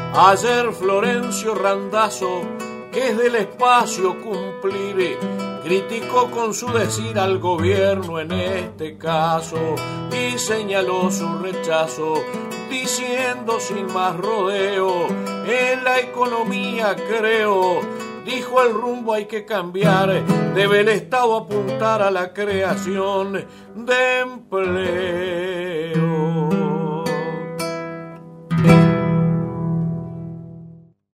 Ayer Florencio Randazzo, que es del espacio cumplir, criticó con su decir al gobierno en este caso y señaló su rechazo diciendo sin más rodeo: en la economía creo, dijo, el rumbo hay que cambiar, debe el Estado apuntar a la creación de empleo.